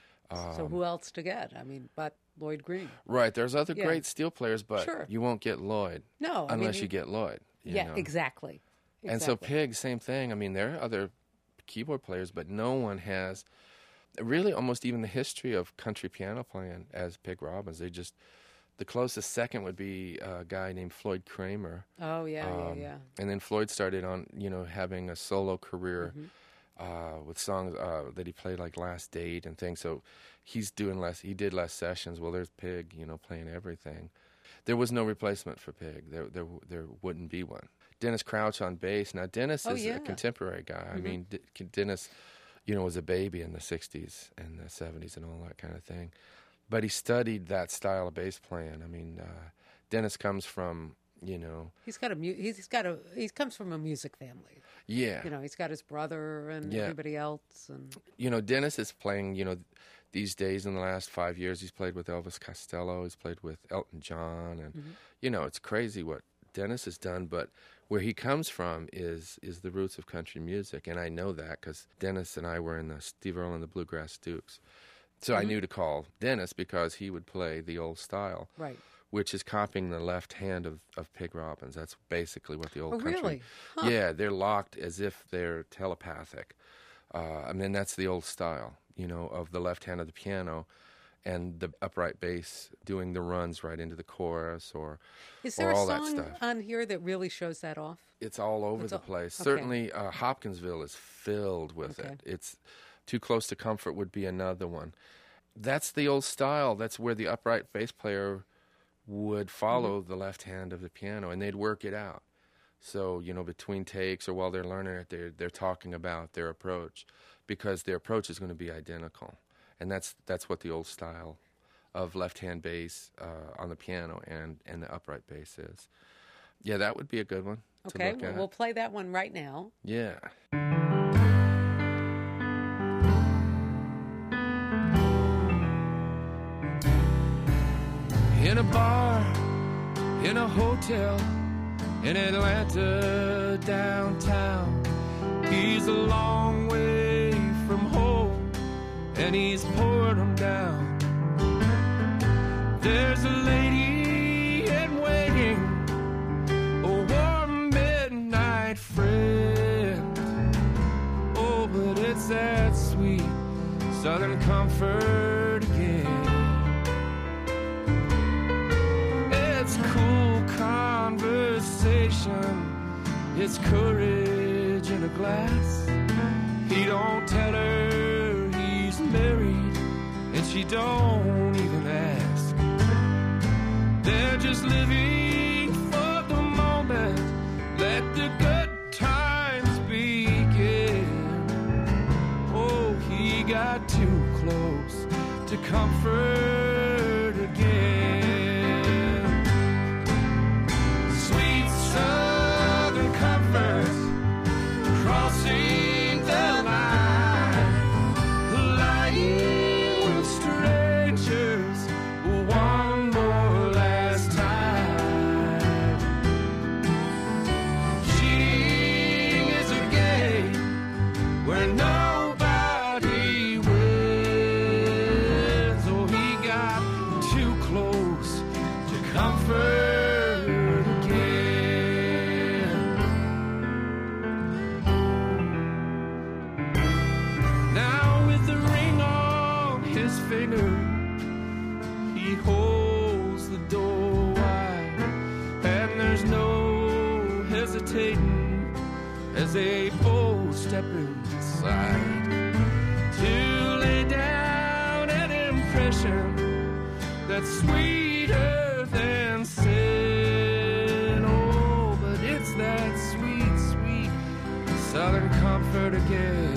Speaker 1: So who else to get? I mean, but Lloyd Green.
Speaker 2: Right, there's other
Speaker 1: Yeah.
Speaker 2: great steel players, but
Speaker 1: Sure.
Speaker 2: you won't get Lloyd
Speaker 1: No, I mean,
Speaker 2: unless
Speaker 1: you-
Speaker 2: you get Lloyd. you
Speaker 1: Yeah,
Speaker 2: know?
Speaker 1: exactly.
Speaker 2: And so
Speaker 1: Exactly.
Speaker 2: Pig, same thing. I mean, there are other keyboard players, but no one has really almost even the history of country piano playing as Pig Robbins. They just, the closest second would be a guy named Floyd Kramer.
Speaker 1: Oh, yeah,
Speaker 2: Um,
Speaker 1: yeah, yeah.
Speaker 2: And then Floyd started on, you know, having a solo career
Speaker 1: Mm-hmm.
Speaker 2: uh, with songs uh, that he played like Last Date and things. So he's doing less, he did less sessions. Well, there's Pig, you know, playing everything. There was no replacement for Pig. There, there, there wouldn't be one. Dennis Crouch on bass. Now, Dennis
Speaker 1: Oh,
Speaker 2: is
Speaker 1: yeah.
Speaker 2: a contemporary guy. I mean, D- Dennis, you know, was a baby in the sixties and the seventies and all that kind of thing. But he studied that style of bass playing. I mean, uh, Dennis comes from, you know,
Speaker 1: He's got a mu- he's got a he comes from a music family.
Speaker 2: yeah.
Speaker 1: You know, he's got his brother and
Speaker 2: Yeah.
Speaker 1: everybody else, and
Speaker 2: You know, Dennis is playing, you know, these days in the last five years, he's played with Elvis Costello, he's played with Elton John, and,
Speaker 1: Mm-hmm.
Speaker 2: you know, it's crazy what Dennis has done, but where he comes from is is the roots of country music, and I know that because Dennis and I were in the Steve Earle and the Bluegrass Dukes. So
Speaker 1: Mm-hmm.
Speaker 2: I knew to call Dennis because he would play the old style,
Speaker 1: right.
Speaker 2: which is copying the left hand of, of Pig Robbins. That's basically what the old
Speaker 1: Oh,
Speaker 2: country...
Speaker 1: really? Huh.
Speaker 2: Yeah, they're locked as if they're telepathic. Uh, I mean, that's the old style, you know, of the left hand of the piano and the upright bass doing the runs right into the chorus or,
Speaker 1: Is
Speaker 2: or
Speaker 1: there a
Speaker 2: all that
Speaker 1: song
Speaker 2: stuff.
Speaker 1: on here that really shows that off?
Speaker 2: It's all over
Speaker 1: It's
Speaker 2: the
Speaker 1: all-
Speaker 2: place.
Speaker 1: okay.
Speaker 2: Certainly, uh, Hopkinsville is filled with
Speaker 1: Okay.
Speaker 2: it. It's Too Close to Comfort would be another one. That's the old style. That's where the upright bass player would follow
Speaker 1: Mm-hmm.
Speaker 2: the left hand of the piano, and they'd work it out. So, you know, between takes or while they're learning it, they're, they're talking about their approach because their approach is going to be identical. And that's that's what the old style of left-hand bass uh, on the piano and, and the upright bass is. Yeah, that would be a good one to
Speaker 1: Okay,
Speaker 2: look
Speaker 1: well,
Speaker 2: at.
Speaker 1: we'll play that one right now.
Speaker 2: Yeah. In a bar, in a hotel, in Atlanta downtown. He's a long way from home, and he's poured them down. There's a lady in waiting, a warm midnight friend. Oh, but it's that sweet southern comfort again. It's cool conversation, it's courage in a glass. He don't tell her he's married, and she don't even ask. They're just living for the moment, let the good times begin. Oh, he got too close to comfort again. Sweet southern comfort, crossing the line, lying with strangers one more last time. Cheating is a game where nobody wins. Oh, he got too close to comfort again. finger, he holds the door wide, and there's no hesitating as they both step inside to lay down an impression that's sweeter than sin. Oh, but it's that sweet, sweet Southern comfort again.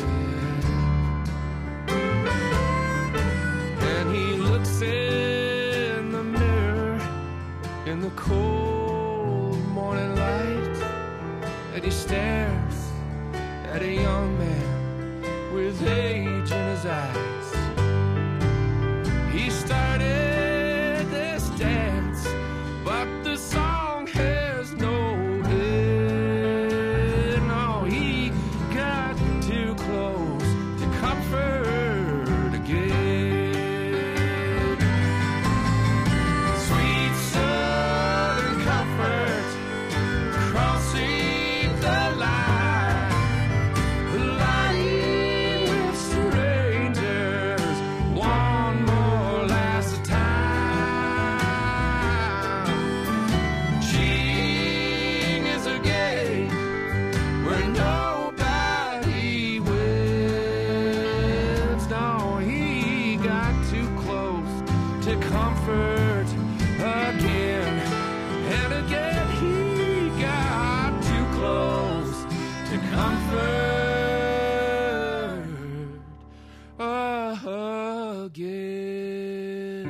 Speaker 2: And he looks in the mirror in the cold morning light, and he stares at a young man with age in his eyes. He started this dance, but the song has no end. No, he got too close to comfort again. Sweet Southern comfort, crossing the line, lying with strangers, one more last time. Cheating is a game where nobody wins. No, he got too close to comfort again. And again he got too close to comfort again.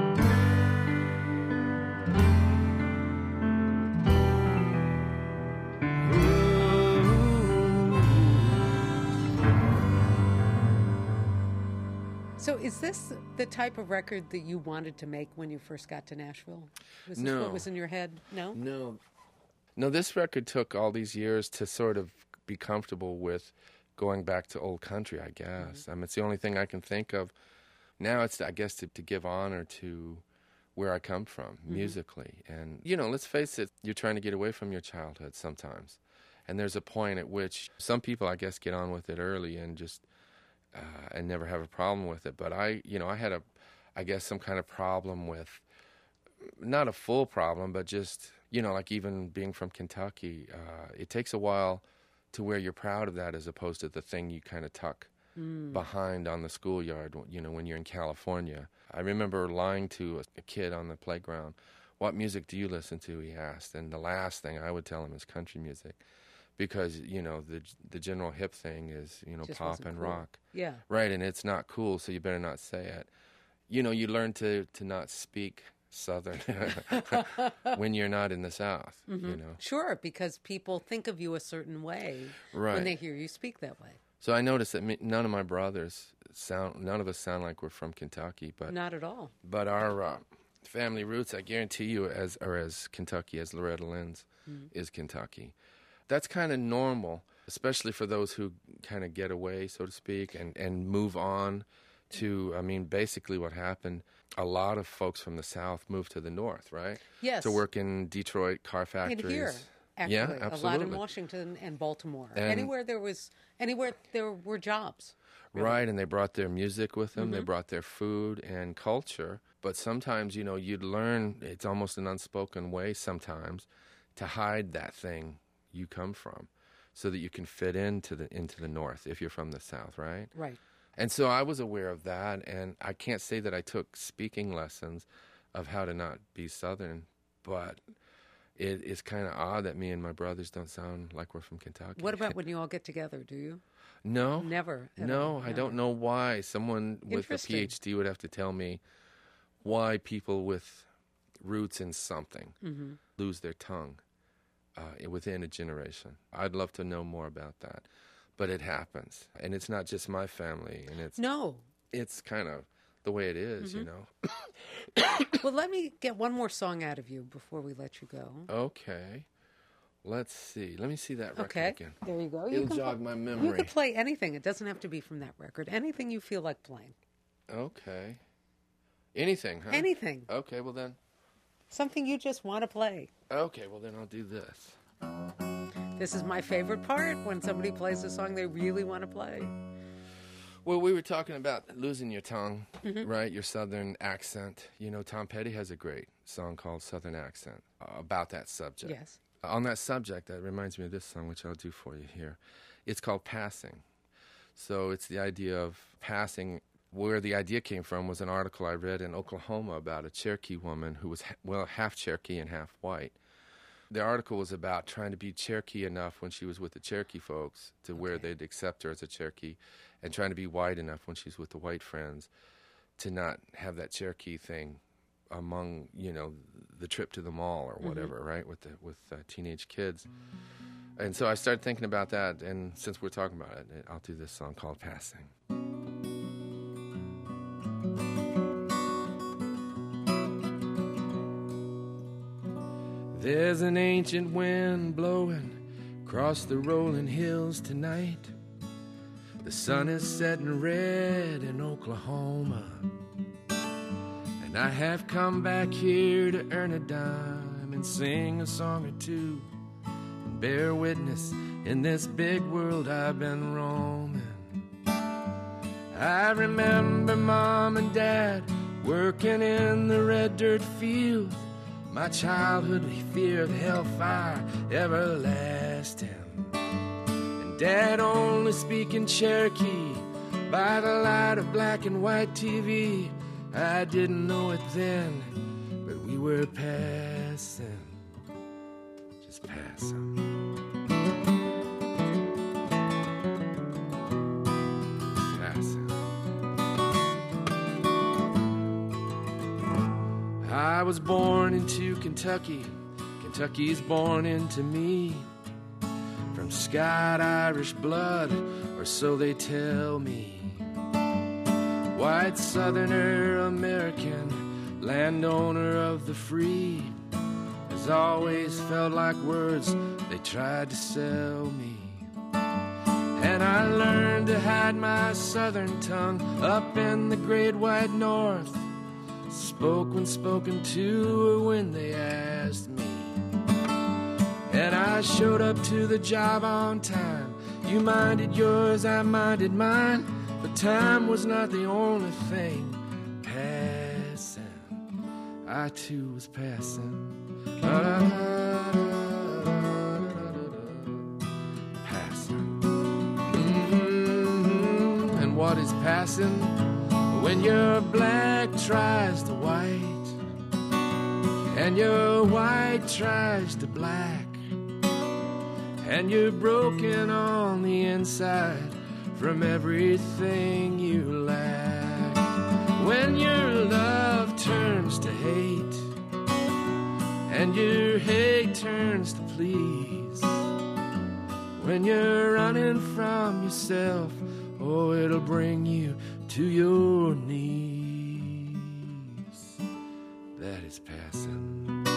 Speaker 1: So is this the type of record that you wanted to make when you first got to Nashville? Was this
Speaker 2: No.
Speaker 1: what was in your head? No?
Speaker 2: No. No, this record took all these years to sort of be comfortable with going back to old country, I guess. I mean, it's the only thing I can think of. Now it's, I guess, to, to give honor to where I come from musically. And, you know, let's face it, you're trying to get away from your childhood sometimes. And there's a point at which some people, I guess, get on with it early and just uh, and never have a problem with it. But I, you know, I had a, I guess, some kind of problem with, not a full problem, but just, you know, like even being from Kentucky, uh, it takes a while to where you're proud of that as opposed to the thing you kind of tuck behind on the schoolyard, you know, when you're in California. I remember lying to a, a kid on the playground, "What music do you listen to?" he asked. And the last thing I would tell him is country music, because, you know, the the general hip thing is, you know,
Speaker 1: Just
Speaker 2: pop
Speaker 1: wasn't
Speaker 2: and
Speaker 1: cool.
Speaker 2: rock.
Speaker 1: Yeah.
Speaker 2: Right, and it's not cool, so you better not say it. You know, you learn to, to not speak Southern when you're not in the South, you know.
Speaker 1: Sure, because people think of you a certain way
Speaker 2: Right.
Speaker 1: when they hear you speak that way.
Speaker 2: So I noticed that me, none of my brothers sound, none of us sound like we're from Kentucky, but
Speaker 1: Not at all.
Speaker 2: but our uh, family roots, I guarantee you, as are as Kentucky as Loretta Lynn's is Kentucky. That's kind of normal, especially for those who kind of get away, so to speak, and, and move on to, I mean, basically what happened, a lot of folks from the South moved to the North, right?
Speaker 1: Yes.
Speaker 2: To work in Detroit car
Speaker 1: And
Speaker 2: factories.
Speaker 1: here, actually,
Speaker 2: Yeah,
Speaker 1: a lot
Speaker 2: absolutely.
Speaker 1: in Washington and Baltimore.
Speaker 2: And-
Speaker 1: anywhere there was, anywhere there were jobs.
Speaker 2: Right, and they brought their music with them. They brought their food and culture. But sometimes, you know, you'd learn, it's almost an unspoken way sometimes, to hide that thing you come from so that you can fit into the into the North if you're from the South, right?
Speaker 1: Right.
Speaker 2: And so I was aware of that, and I can't say that I took speaking lessons of how to not be Southern, but it is kind of odd that me and my brothers don't sound like we're from Kentucky.
Speaker 1: What about when you all get together? Do you?
Speaker 2: No.
Speaker 1: Never. at
Speaker 2: No,
Speaker 1: all,
Speaker 2: I don't know why. Someone with a
Speaker 1: Interesting.
Speaker 2: PhD would have to tell me why people with roots in something
Speaker 1: Mm-hmm.
Speaker 2: lose their tongue uh, within a generation. I'd love to know more about that. But it happens. And it's not just my family. And it's
Speaker 1: No.
Speaker 2: it's kind of the way it is,
Speaker 1: Mm-hmm.
Speaker 2: you know.
Speaker 1: Well, let me get one more song out of you before we let you go.
Speaker 2: Okay. Let's see. Let me see that record
Speaker 1: Okay.
Speaker 2: again.
Speaker 1: There you go.
Speaker 2: It'll
Speaker 1: you can
Speaker 2: jog
Speaker 1: pl-
Speaker 2: my
Speaker 1: You
Speaker 2: memory.
Speaker 1: could play anything. It doesn't have to be from that record. Anything you feel like playing.
Speaker 2: Okay. Anything, huh?
Speaker 1: Anything.
Speaker 2: Okay, well then.
Speaker 1: Something you just want to play.
Speaker 2: Okay, well then I'll do this.
Speaker 1: This is my favorite part, when somebody plays a song they really want to play.
Speaker 2: Well, we were talking about losing your tongue,
Speaker 1: Mm-hmm.
Speaker 2: right? Your Southern accent. You know, Tom Petty has a great song called Southern Accent uh, about that subject.
Speaker 1: Yes.
Speaker 2: On that subject, that reminds me of this song, which I'll do for you here. It's called Passing. So it's the idea of passing. Where the idea came from was an article I read in Oklahoma about a Cherokee woman who was, ha- well, half Cherokee and half white. The article was about trying to be Cherokee enough when she was with the Cherokee folks to where
Speaker 1: Okay.
Speaker 2: they'd accept her as a Cherokee, and trying to be white enough when she's with the white friends to not have that Cherokee thing among, you know, the trip to the mall or whatever,
Speaker 1: Mm-hmm.
Speaker 2: right, with the, with uh, teenage kids. And so I started thinking about that, and since we're talking about it, I'll do this song called Passing. There's an ancient wind blowing across the rolling hills tonight. The sun is setting red in Oklahoma, and I have come back here to earn a dime and sing a song or two and bear witness in this big world I've been roaming. I remember Mom and Dad working in the red dirt fields, my childhood fear of hellfire everlasting. And Dad only speaking Cherokee by the light of black and white T V. I didn't know it then, but we were passing, just passing. Passing. I was born into Kentucky, Kentucky's born into me. From Scott Irish blood, or so they tell me. White Southerner American, landowner of the free, has always felt like words they tried to sell me. And I learned to hide my Southern tongue up in the great white North. Spoke when spoken to, or when they asked me. And I showed up to the job on time. You minded yours, I minded mine. But time was not the only thing passing. I too was passing. Passing. Mm-hmm. And what is passing? When your black tries to white, and your white tries to black, and you're broken on the inside from everything you lack. When your love turns to hate, and your hate turns to please, when you're running from yourself, oh, it'll bring you to your knees. That is passing.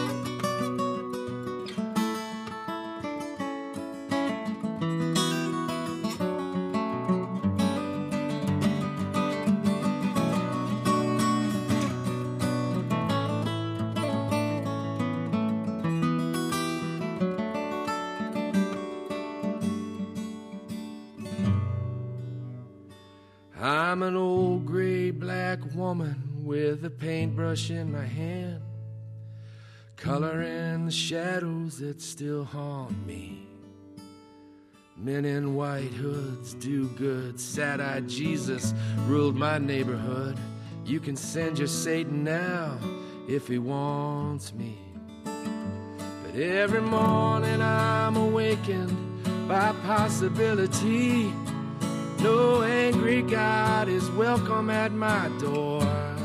Speaker 2: I'm an old gray black woman with a paintbrush in my hand, coloring the shadows that still haunt me. Men in white hoods do good, sad-eyed Jesus ruled my neighborhood. You can send your Satan now if he wants me. But every morning I'm awakened by possibility. No angry God is welcome at my door.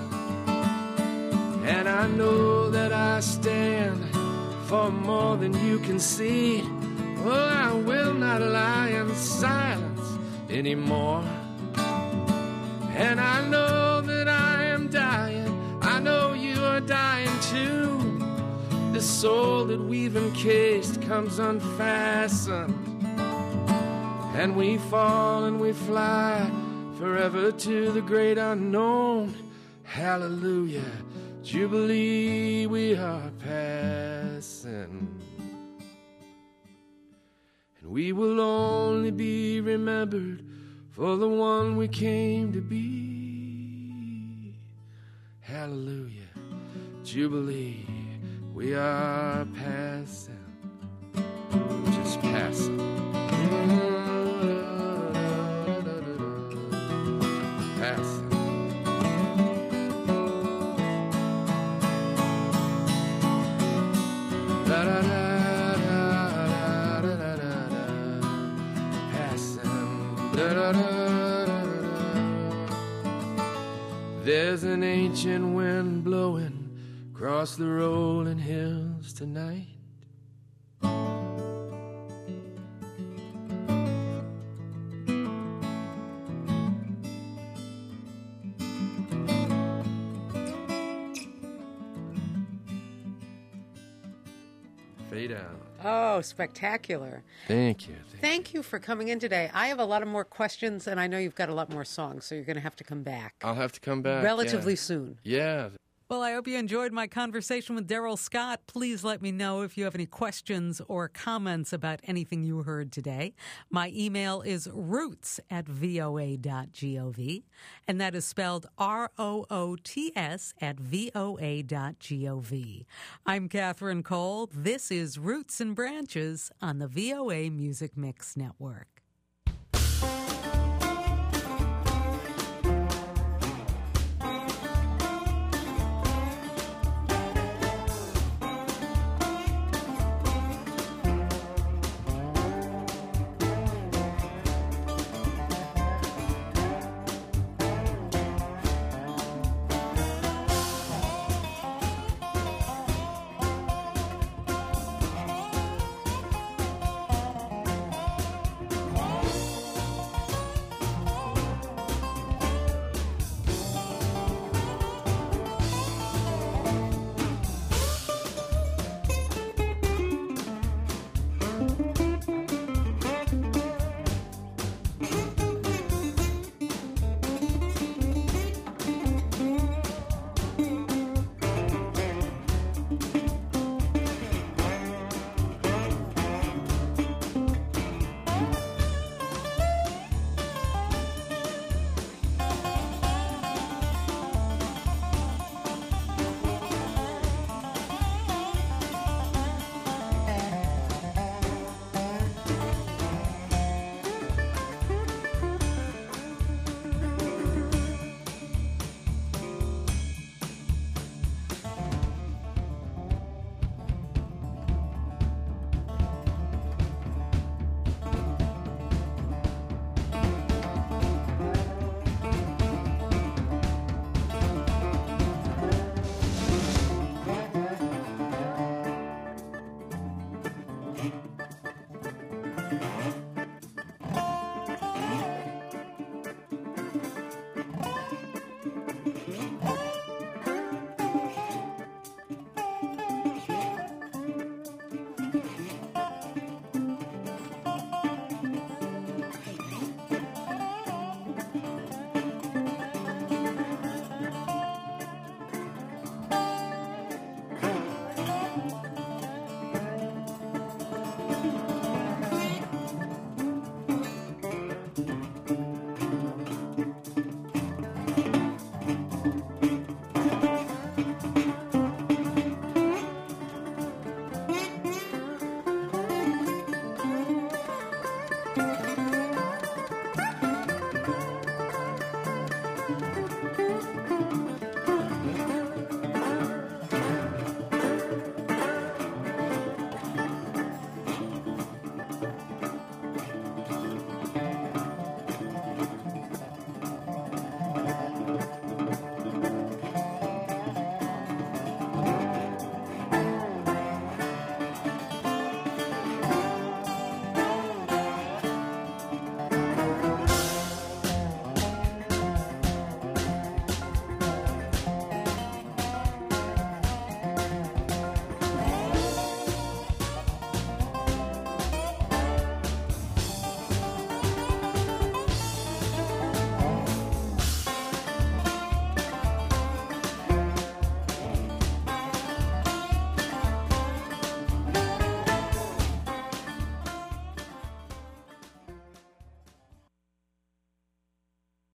Speaker 2: And I know that I stand for more than you can see. Oh, I will not lie in silence anymore. And I know that I am dying. I know you are dying too. This soul that we've encased comes unfastened, and we fall and we fly forever to the great unknown. Hallelujah, Jubilee, we are passing. And we will only be remembered for the one we came to be. Hallelujah, Jubilee, we are passing, just passing. Passing. Da da da. There's an ancient wind blowing across the rolling hills tonight. Fade out.
Speaker 1: Oh, spectacular.
Speaker 2: Thank you. Thank,
Speaker 1: Thank you for coming in today. I have a lot of more questions, and I know you've got a lot more songs, so you're going to have to come back.
Speaker 2: I'll have to come back.
Speaker 1: Relatively
Speaker 2: yeah.
Speaker 1: soon.
Speaker 2: Yeah.
Speaker 1: Well, I hope you enjoyed my conversation with Darrell Scott. Please let me know if you have any questions or comments about anything you heard today. My email is roots at voa dot gov, and that is spelled R O O T S at voa dot gov. I'm Catherine Cole. This is Roots and Branches on the V O A Music Mix Network.